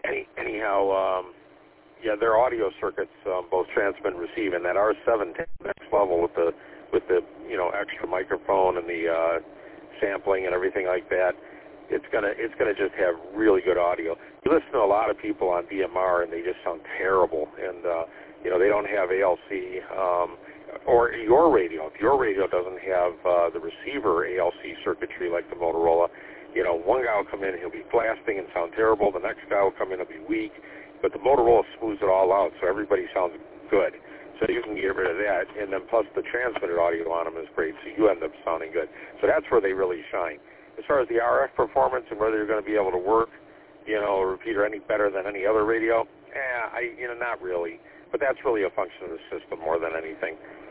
anyhow, yeah, their audio circuits both transmit and receive, and that R7 next level with the extra microphone and the sampling and everything like that. It's gonna just have really good audio. You listen to a lot of people on DMR and they just sound terrible, and they don't have ALC or your radio. If your radio doesn't have the receiver ALC circuitry like the Motorola, one guy will come in, he'll be blasting and sound terrible. The next guy will come in, he'll be weak. But the Motorola smooths it all out, so everybody sounds good. So you can get rid of that, and then plus the transmitted audio on them is great, so you end up sounding good. So that's where they really shine. As far as the RF performance and whether you're going to be able to work, a repeater any better than any other radio, not really. But that's really a function of the system more than anything.